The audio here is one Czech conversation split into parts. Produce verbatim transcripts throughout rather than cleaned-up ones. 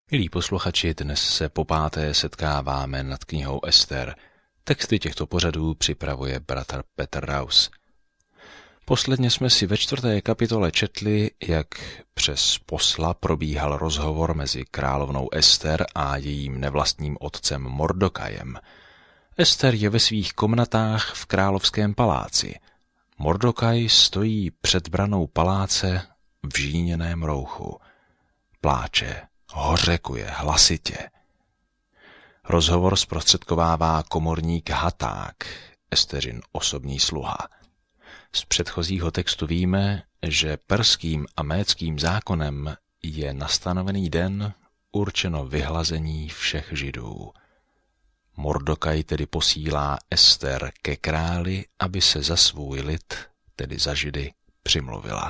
Milí posluchači, dnes se po páté setkáváme nad knihou Ester. Texty těchto pořadů připravuje bratr Petr Raus. Posledně jsme si ve čtvrté kapitole četli, jak přes posla probíhal rozhovor mezi královnou Ester a jejím nevlastním otcem Mordokajem. Ester je ve svých komnatách v královském paláci. Mordokaj stojí před branou paláce v žíněném rouchu. Pláče, hořekuje hlasitě. Rozhovor zprostředkovává komorník Haták, Esteřin osobní sluha. Z předchozího textu víme, že perským a médským zákonem je na stanovený den určeno vyhlazení všech Židů. Mordokaj tedy posílá Ester ke králi, aby se za svůj lid, tedy za Židy, přimluvila.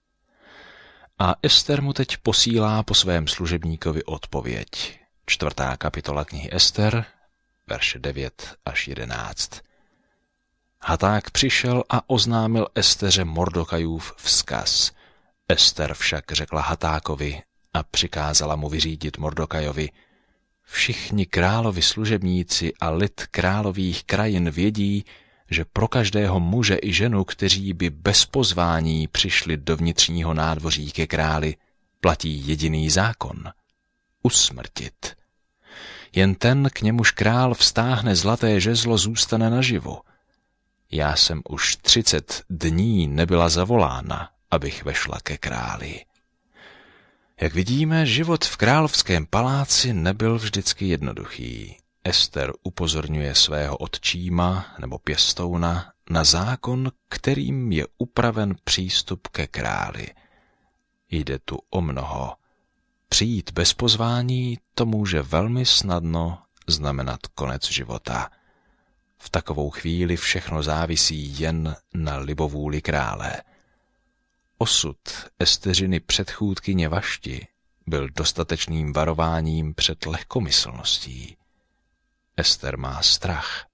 A Ester mu teď posílá po svém služebníkovi odpověď. Čtvrtá kapitola knihy Ester, verše devět až jedenáct. Haták přišel a oznámil Esteře Mordokajův vzkaz. Ester však řekla Hatákovi a přikázala mu vyřídit Mordokajovi: všichni královi služebníci a lid králových krajin vědí, že pro každého muže i ženu, kteří by bez pozvání přišli do vnitřního nádvoří ke králi, platí jediný zákon – usmrtit. Jen ten, k němuž král vztáhne zlaté žezlo, zůstane naživu. Já jsem už třicet dní nebyla zavolána, abych vešla ke králi. Jak vidíme, život v královském paláci nebyl vždycky jednoduchý. Ester upozorňuje svého otčíma nebo pěstouna na zákon, kterým je upraven přístup ke králi. Jde tu o mnoho. Přijít bez pozvání, to může velmi snadno znamenat konec života. V takovou chvíli všechno závisí jen na libovůli krále. Osud Esteřiny předchůdkyně Vašti byl dostatečným varováním před lehkomyslností. Ester má strach.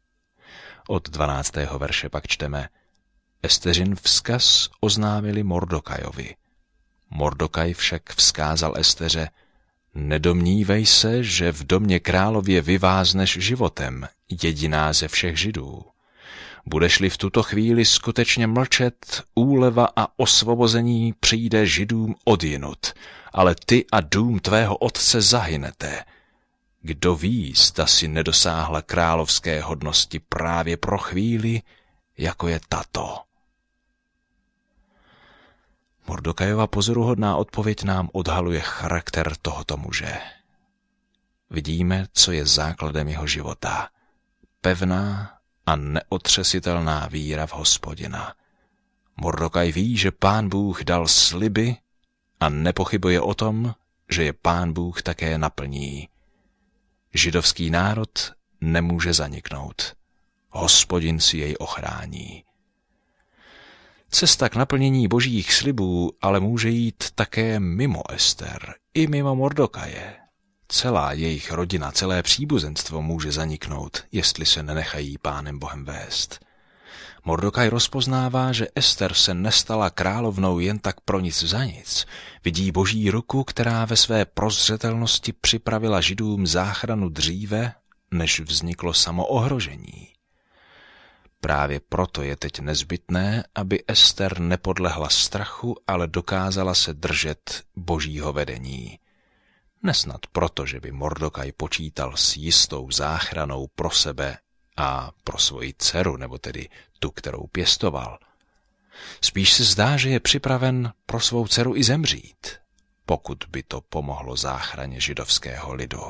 Od dvanáctého verše pak čteme: Esteřin vzkaz oznámili Mordokajovi. Mordokaj však vzkázal Esteře: nedomnívej se, že v domě králově vyvázneš životem, jediná ze všech Židů. Budeš-li v tuto chvíli skutečně mlčet, úleva a osvobození přijde Židům odjinud, ale ty a dům tvého otce zahynete. Kdo ví, zda si nedosáhla královské hodnosti právě pro chvíli, jako je tato. Mordokajova pozoruhodná odpověď nám odhaluje charakter tohoto muže. Vidíme, co je základem jeho života. Pevná a neotřesitelná víra v Hospodina. Mordokaj ví, že Pán Bůh dal sliby a nepochybuje o tom, že je Pán Bůh také naplní. Židovský národ nemůže zaniknout. Hospodin si jej ochrání. Cesta k naplnění božích slibů ale může jít také mimo Ester, i mimo Mordokaje. Celá jejich rodina, celé příbuzenstvo může zaniknout, jestli se nenechají Pánem Bohem vést. Mordokaj rozpoznává, že Ester se nestala královnou jen tak pro nic za nic. Vidí boží ruku, která ve své prozřetelnosti připravila Židům záchranu dříve, než vzniklo samo ohrožení. Právě proto je teď nezbytné, aby Ester nepodlehla strachu, ale dokázala se držet božího vedení. Nesnad proto, že by Mordokaj počítal s jistou záchranou pro sebe a pro svoji dceru, nebo tedy tu, kterou pěstoval. Spíš se zdá, že je připraven pro svou dceru i zemřít, pokud by to pomohlo záchraně židovského lidu.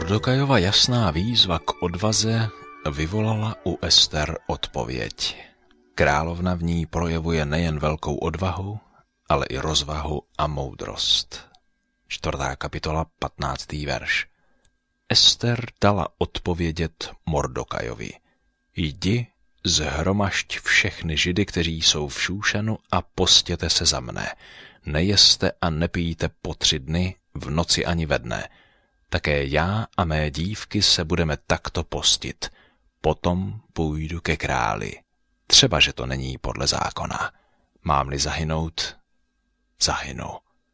Mordokajova jasná výzva k odvaze vyvolala u Ester odpověď. Královna v ní projevuje nejen velkou odvahu, ale i rozvahu a moudrost. Čtvrtá kapitola, patnáctý verš. Ester dala odpovědět Mordokajovi. Jdi, zhromažď všechny Židy, kteří jsou v Šúšanu, a postěte se za mne. Nejeste a nepijte po tři dny, v noci ani ve dne. Také já a mé dívky se budeme takto postit. Potom půjdu ke králi. Třeba, že to není podle zákona. Mám-li zahynout, zahynu.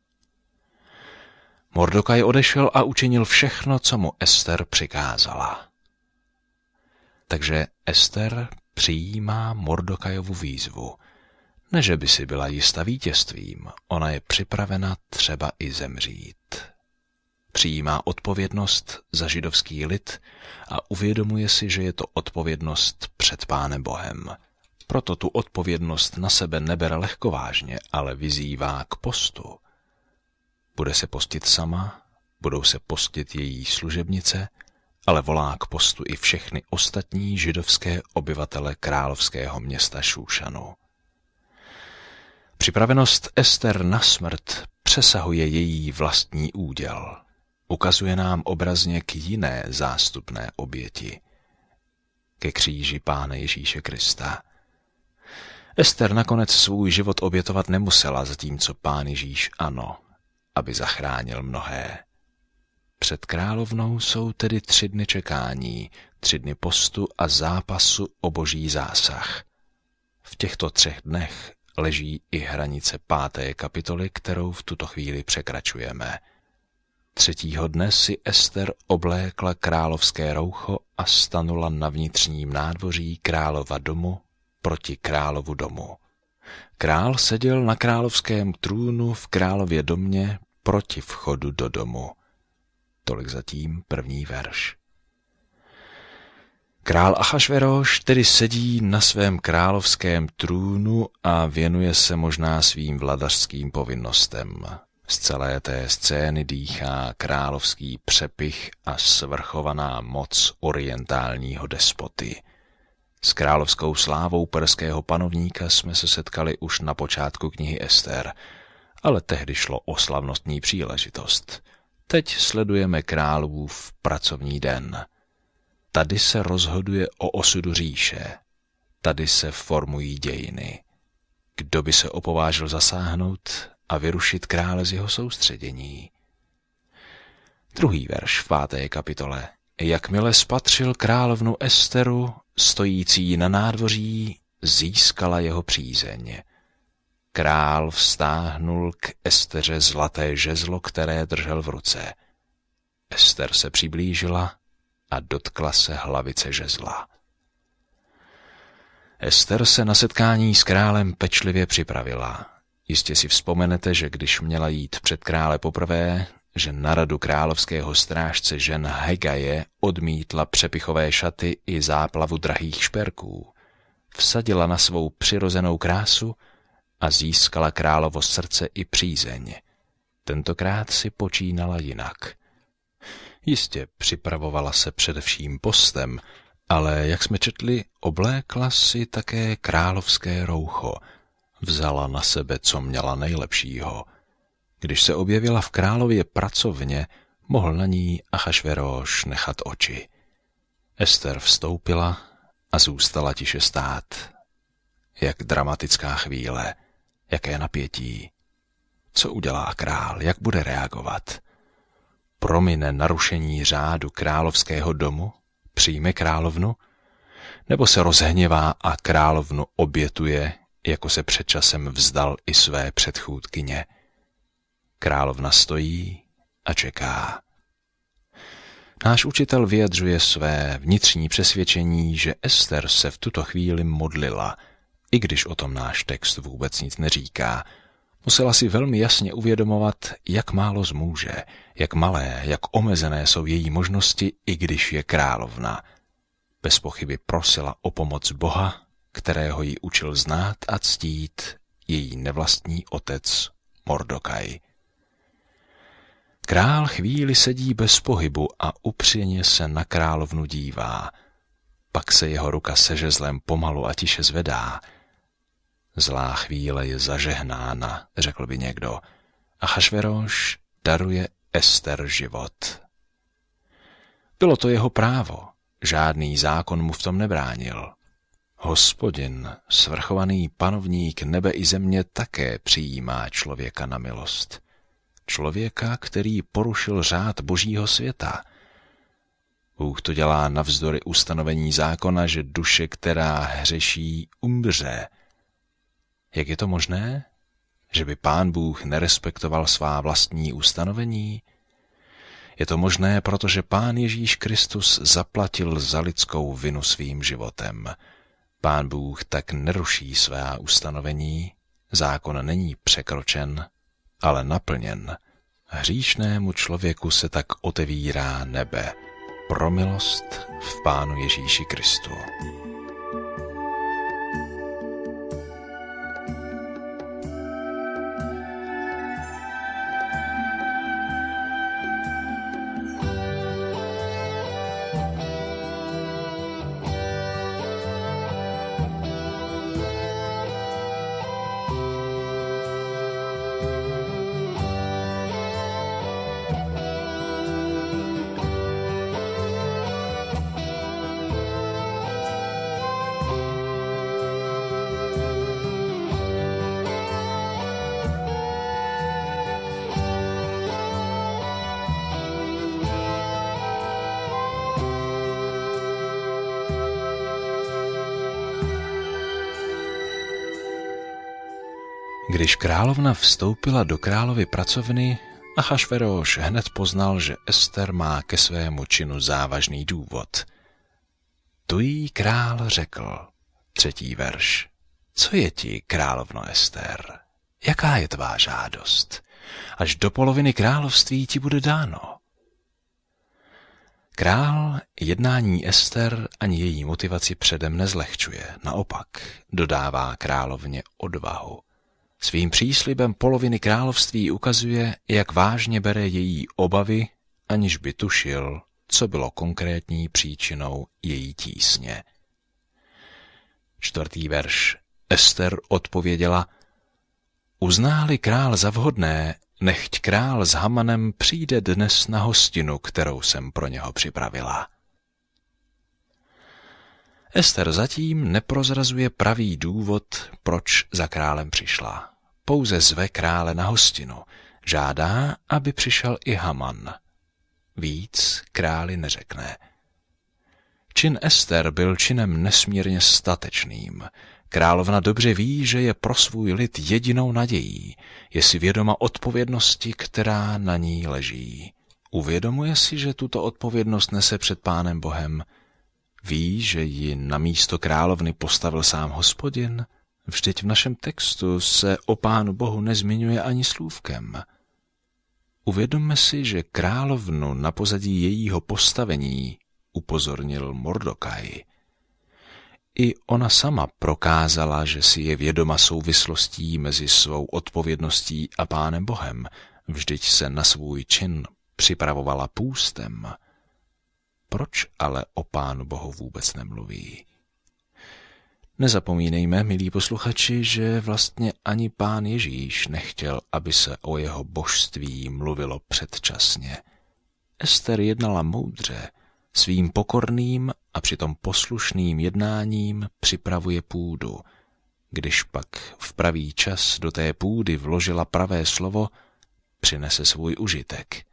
Mordokaj odešel a učinil všechno, co mu Ester přikázala. Takže Ester přijímá Mordokajovu výzvu. Ne, že by si byla jista vítězstvím, ona je připravena třeba i zemřít. Přijímá odpovědnost za židovský lid a uvědomuje si, že je to odpovědnost před Pánem Bohem. Proto tu odpovědnost na sebe nebere lehkovážně, ale vyzývá k postu. Bude se postit sama, budou se postit její služebnice, ale volá k postu i všechny ostatní židovské obyvatele královského města Šúšanu. Připravenost Ester na smrt přesahuje její vlastní úděl. Ukazuje nám obrazně k jiné zástupné oběti, ke kříži Pána Ježíše Krista. Ester nakonec svůj život obětovat nemusela, zatímco Pán Ježíš ano, aby zachránil mnohé. Před královnou jsou tedy tři dny čekání, tři dny postu a zápasu o boží zásah. V těchto třech dnech leží i hranice páté kapitoly, kterou v tuto chvíli překračujeme. Třetího dne si Ester oblékla královské roucho a stanula na vnitřním nádvoří králova domu proti královu domu. Král seděl na královském trůnu v králově domě proti vchodu do domu. Tolik zatím první verš. Král Achašveroš tedy sedí na svém královském trůnu a věnuje se možná svým vladařským povinnostem. Z celé té scény dýchá královský přepych a svrchovaná moc orientálního despoty. S královskou slávou perského panovníka jsme se setkali už na počátku knihy Ester, ale tehdy šlo o slavnostní příležitost. Teď sledujeme králův pracovní den. Tady se rozhoduje o osudu říše. Tady se formují dějiny. Kdo by se opovážil zasáhnout a vyrušit krále z jeho soustředění? Druhý verš v páté kapitole. Jakmile spatřil královnu Esteru, stojící na nádvoří, získala jeho přízeň. Král vztáhnul k Esteře zlaté žezlo, které držel v ruce. Ester se přiblížila a dotkla se hlavice žezla. Ester se na setkání s králem pečlivě připravila. Jistě si vzpomenete, že když měla jít před krále poprvé, že na radu královského strážce žen Hegaje odmítla přepichové šaty i záplavu drahých šperků. Vsadila na svou přirozenou krásu a získala královo srdce i přízeň. Tentokrát si počínala jinak. Jistě připravovala se především postem, ale, jak jsme četli, oblékla si také královské roucho. Vzala na sebe, co měla nejlepšího. Když se objevila v králově pracovně, mohl na ní Achašveroš nechat oči. Ester vstoupila a zůstala tiše stát. Jak dramatická chvíle, jaké napětí. Co udělá král, jak bude reagovat? Promine narušení řádu královského domu? Přijme královnu? Nebo se rozhněvá a královnu obětuje, jako se před časem vzdal i své předchůdkyně? Královna stojí a čeká. Náš učitel vyjadřuje své vnitřní přesvědčení, že Ester se v tuto chvíli modlila, i když o tom náš text vůbec nic neříká. Musela si velmi jasně uvědomovat, jak málo zmůže, jak malé, jak omezené jsou její možnosti, i když je královna. Bez pochyby prosila o pomoc Boha, kterého ji učil znát a ctít její nevlastní otec Mordokaj. Král chvíli sedí bez pohybu a upřeně se na královnu dívá. Pak se jeho ruka se žezlem pomalu a tiše zvedá. Zlá chvíle je zažehnána, řekl by někdo. Achašveroš daruje Ester život. Bylo to jeho právo, žádný zákon mu v tom nebránil. Hospodin, svrchovaný panovník nebe i země, také přijímá člověka na milost. Člověka, který porušil řád božího světa. Bůh to dělá navzdory ustanovení zákona, že duše, která hřeší, umře. Jak je to možné? Že by Pán Bůh nerespektoval svá vlastní ustanovení? Je to možné, protože Pán Ježíš Kristus zaplatil za lidskou vinu svým životem. Pán Bůh tak neruší svá ustanovení, zákon není překročen, ale naplněn. Hříšnému člověku se tak otevírá nebe pro milost v Pánu Ježíši Kristu. Když královna vstoupila do královy pracovny, Achašveroš hned poznal, že Ester má ke svému činu závažný důvod. Tu jí král řekl, třetí verš, co je ti, královno Ester? Jaká je tvá žádost? Až do poloviny království ti bude dáno. Král jednání Ester ani její motivaci předem nezlehčuje, naopak dodává královně odvahu. Svým příslibem poloviny království ukazuje, jak vážně bere její obavy, aniž by tušil, co bylo konkrétní příčinou její tísně. Čtvrtý verš. Ester odpověděla, uzná-li král za vhodné, nechť král s Hamanem přijde dnes na hostinu, kterou jsem pro něho připravila. Ester zatím neprozrazuje pravý důvod, proč za králem přišla. Pouze zve krále na hostinu. Žádá, aby přišel i Haman. Víc králi neřekne. Čin Ester byl činem nesmírně statečným. Královna dobře ví, že je pro svůj lid jedinou nadějí. Je si vědoma odpovědnosti, která na ní leží. Uvědomuje si, že tuto odpovědnost nese před Pánem Bohem. Ví, že ji na místo královny postavil sám Hospodin? Vždyť v našem textu se o Pánu Bohu nezmiňuje ani slůvkem. Uvědomme si, že královnu na pozadí jejího postavení upozornil Mordokaj. I ona sama prokázala, že si je vědoma souvislostí mezi svou odpovědností a Pánem Bohem. Vždyť se na svůj čin připravovala půstem. Proč ale o Pánu Bohu vůbec nemluví? Nezapomínejme, milí posluchači, že vlastně ani Pán Ježíš nechtěl, aby se o jeho božství mluvilo předčasně. Ester jednala moudře, svým pokorným a přitom poslušným jednáním připravuje půdu. Když pak v pravý čas do té půdy vložila pravé slovo, přinese svůj užitek.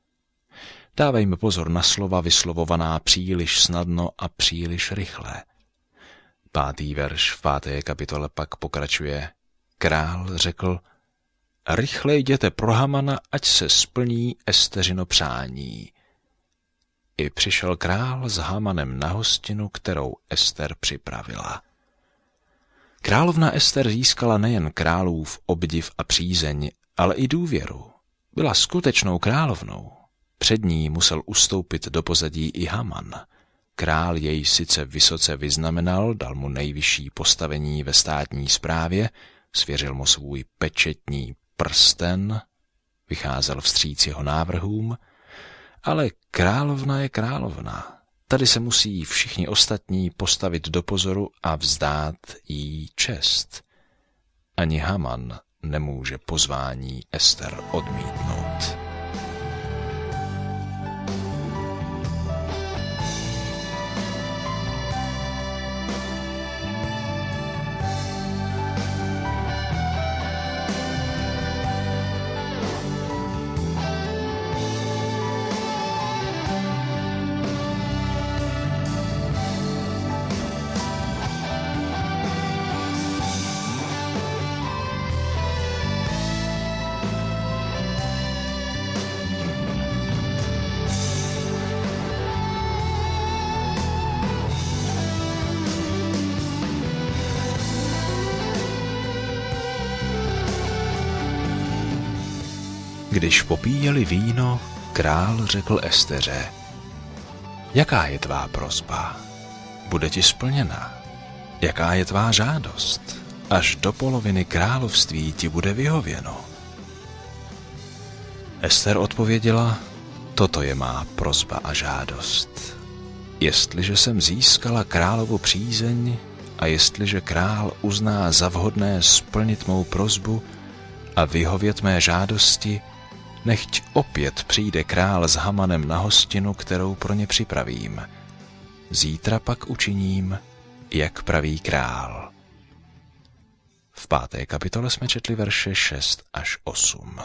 Dávejme pozor na slova vyslovovaná příliš snadno a příliš rychle. Pátý verš v páté kapitole pak pokračuje. Král řekl, rychle jděte pro Hamana, ať se splní Esteřino přání. I přišel král s Hamanem na hostinu, kterou Ester připravila. Královna Ester získala nejen králův obdiv a přízeň, ale i důvěru. Byla skutečnou královnou. Před ní musel ustoupit do pozadí i Haman. Král jej sice vysoce vyznamenal, dal mu nejvyšší postavení ve státní správě, svěřil mu svůj pečetní prsten, vycházel vstříc jeho návrhům, ale královna je královna. Tady se musí všichni ostatní postavit do pozoru a vzdát jí čest. Ani Haman nemůže pozvání Ester odmítnout. Když popíjeli víno, král řekl Esteře: Jaká je tvá prosba? Bude ti splněna. Jaká je tvá žádost? Až do poloviny království ti bude vyhověno. Ester odpověděla: Toto je má prosba a žádost. Jestliže jsem získala královu přízeň a jestliže král uzná za vhodné splnit mou prosbu a vyhovět mé žádosti, nechť opět přijde král s Hamanem na hostinu, kterou pro ně připravím. Zítra pak učiním, jak praví král. V páté kapitole jsme četli verše šest až osm.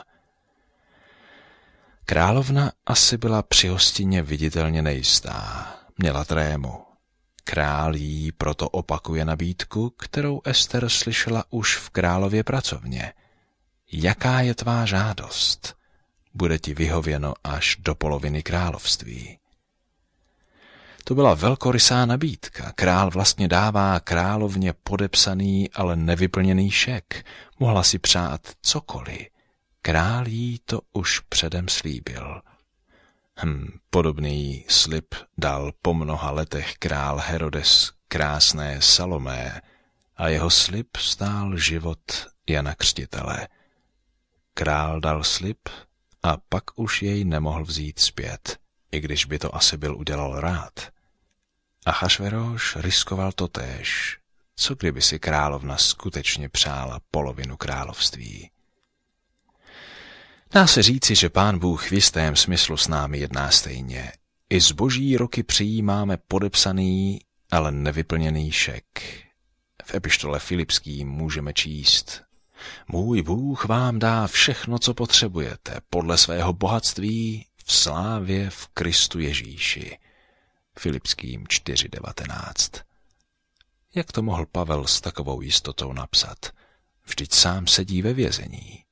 Královna asi byla při hostině viditelně nejistá. Měla trému. Král jí proto opakuje nabídku, kterou Ester slyšela už v králově pracovně. Jaká je tvá žádost? Bude ti vyhověno až do poloviny království. To byla velkorysá nabídka. Král vlastně dává královně podepsaný, ale nevyplněný šek. Mohla si přát cokoliv. Král jí to už předem slíbil. Hm, podobný slib dal po mnoha letech král Herodes krásné Salomé a jeho slib stál život Jana Křtitele. Král dal slib a pak už jej nemohl vzít zpět, i když by to asi byl udělal rád. Achašveroš riskoval totéž, co kdyby si královna skutečně přála polovinu království. Dá se říci, že Pán Bůh v jistém smyslu s námi jedná stejně. I z boží ruky přijímáme podepsaný, ale nevyplněný šek. V epištole Filipským můžeme číst: Můj Bůh vám dá všechno, co potřebujete, podle svého bohatství v slávě v Kristu Ježíši. Filipským čtyři devatenáct. Jak to mohl Pavel s takovou jistotou napsat? Vždyť sám sedí ve vězení.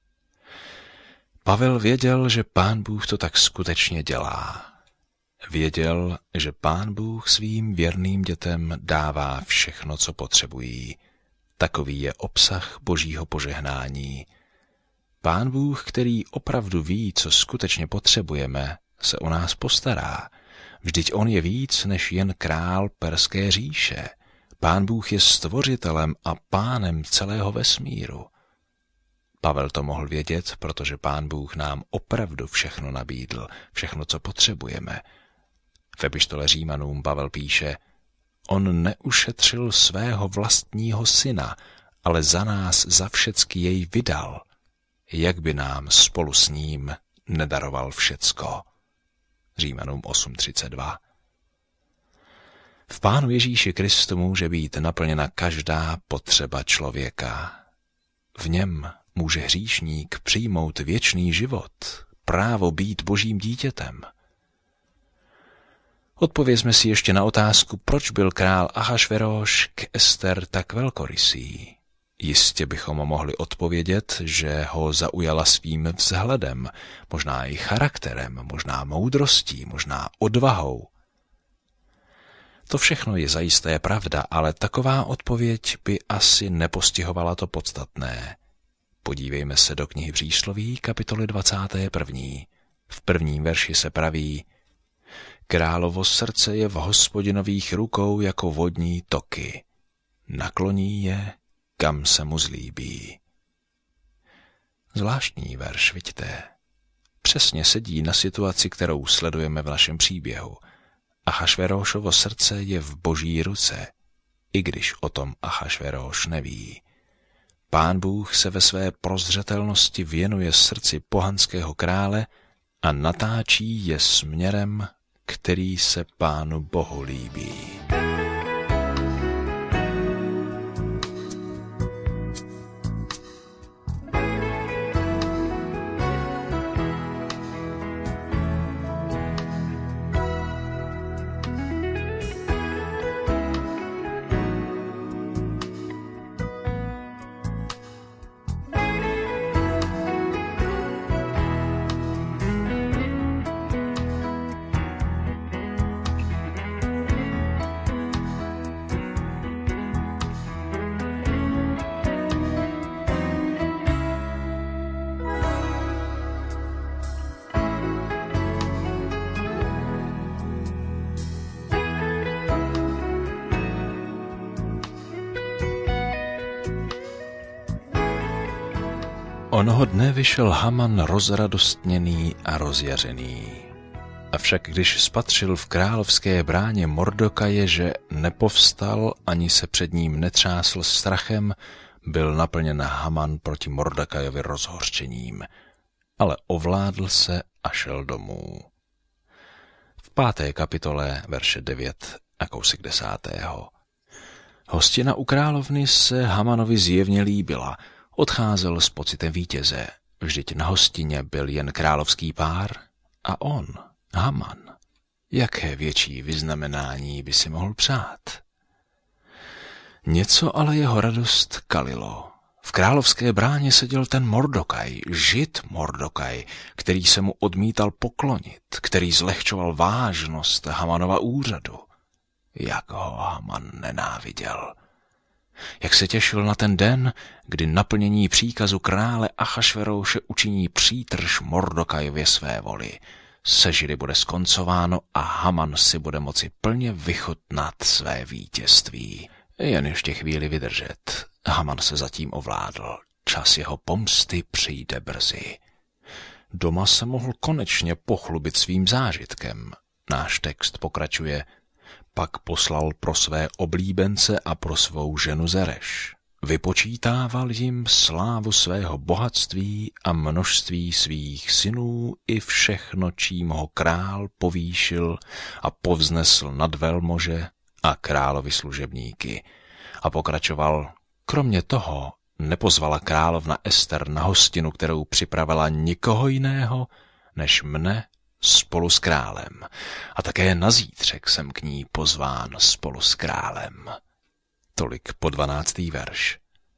Pavel věděl, že Pán Bůh to tak skutečně dělá. Věděl, že Pán Bůh svým věrným dětem dává všechno, co potřebují. Takový je obsah božího požehnání. Pán Bůh, který opravdu ví, co skutečně potřebujeme, se o nás postará. Vždyť on je víc než jen král Perské říše. Pán Bůh je stvořitelem a pánem celého vesmíru. Pavel to mohl vědět, protože Pán Bůh nám opravdu všechno nabídl, všechno, co potřebujeme. V epištole Římanům Pavel píše: On neušetřil svého vlastního syna, ale za nás za všecky jej vydal. Jak by nám spolu s ním nedaroval všecko? Římanům osm třicet dva. V Pánu Ježíši Kristu může být naplněna každá potřeba člověka. V něm může hříšník přijmout věčný život, právo být božím dítětem. Odpovězme si ještě na otázku, proč byl král Achašveroš k Ester tak velkorysý. Jistě bychom mohli odpovědět, že ho zaujala svým vzhledem, možná i charakterem, možná moudrostí, možná odvahou. To všechno je zajisté pravda, ale taková odpověď by asi nepostihovala to podstatné. Podívejme se do knihy Přísloví, kapitoly dvacáté první. V prvním verši se praví: Královo srdce je v Hospodinových rukou jako vodní toky. Nakloní je, kam se mu zlíbí. Zvláštní verš, vidíte. Přesně sedí na situaci, kterou sledujeme v našem příběhu. Achašverošovo srdce je v Boží ruce, i když o tom Achašveroš neví. Pán Bůh se ve své prozřetelnosti věnuje srdci pohanského krále a natáčí je směrem, který se Pánu Bohu líbí. Onoho dne vyšel Haman rozradostněný a rozjařený. Avšak když spatřil v královské bráně Mordokaje, že nepovstal ani se před ním netřásl strachem, byl naplněn Haman proti Mordokajovi rozhořčením, ale ovládl se a šel domů. V páté kapitole verše devět a kousek desátého. Hostina u královny se Hamanovi zjevně líbila, odcházel s pocitem vítěze, vždyť na hostině byl jen královský pár a on, Haman, jaké větší vyznamenání by si mohl přát. Něco ale jeho radost kalilo. V královské bráně seděl ten Mordokaj, žid Mordokaj, který se mu odmítal poklonit, který zlehčoval vážnost Hamanova úřadu. Jak ho Haman nenáviděl. Jak se těšil na ten den, kdy naplnění příkazu krále Achašverouše učiní přítrž Mordokajově své voli. Se Židy bude skoncováno a Haman si bude moci plně vychutnat své vítězství. Jen ještě chvíli vydržet. Haman se zatím ovládl. Čas jeho pomsty přijde brzy. Doma se mohl konečně pochlubit svým zážitkem. Náš text pokračuje. Pak poslal pro své oblíbence a pro svou ženu Zereš. Vypočítával jim slávu svého bohatství a množství svých synů i všechno, čím ho král povýšil a povznesl nad velmože a královi služebníky. A pokračoval, kromě toho nepozvala královna Ester na hostinu, kterou připravila nikoho jiného, než mne spolu s králem. A také na zítřek jsem k ní pozván spolu s králem. Tolik po dvanáctý verš.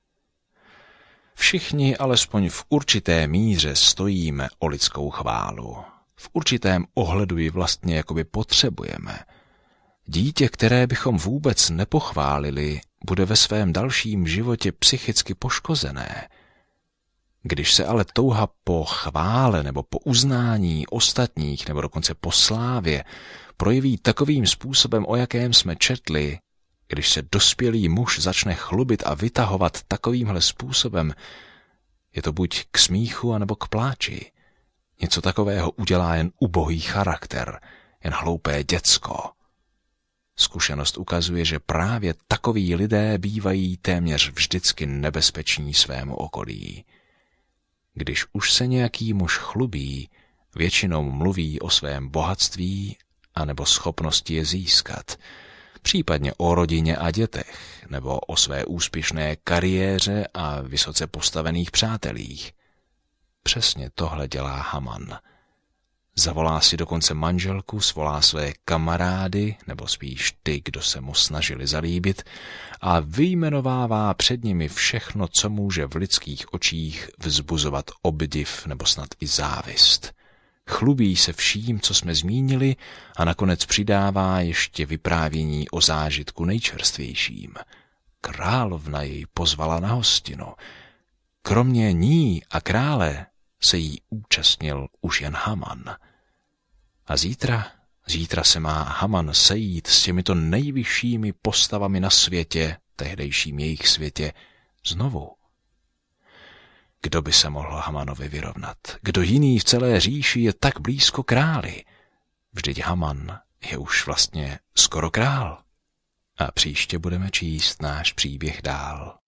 Všichni alespoň v určité míře stojíme o lidskou chválu. V určitém ohledu ji vlastně jakoby potřebujeme. Dítě, které bychom vůbec nepochválili, bude ve svém dalším životě psychicky poškozené. Když se ale touha po chvále nebo po uznání ostatních nebo dokonce po slávě projeví takovým způsobem, o jakém jsme četli, když se dospělý muž začne chlubit a vytahovat takovýmhle způsobem, je to buď k smíchu, anebo k pláči. Něco takového udělá jen ubohý charakter, jen hloupé děcko. Zkušenost ukazuje, že právě takoví lidé bývají téměř vždycky nebezpeční svému okolí. Když už se nějaký muž chlubí, většinou mluví o svém bohatství anebo schopnosti je získat, případně o rodině a dětech, nebo o své úspěšné kariéře a vysoce postavených přátelích. Přesně tohle dělá Haman. Zavolá si dokonce manželku, svolá své kamarády, nebo spíš ty, kdo se mu snažili zalíbit, a vyjmenovává před nimi všechno, co může v lidských očích vzbuzovat obdiv nebo snad i závist. Chlubí se vším, co jsme zmínili, a nakonec přidává ještě vyprávění o zážitku nejčerstvějším. Královna jej pozvala na hostinu. Kromě ní a krále se jí účastnil už jen Haman. A zítra, zítra se má Haman sejít s těmito nejvyššími postavami na světě, tehdejším jejich světě, znovu. Kdo by se mohl Hamanovi vyrovnat? Kdo jiný v celé říši je tak blízko králi? Vždyť Haman je už vlastně skoro král. A příště budeme číst náš příběh dál.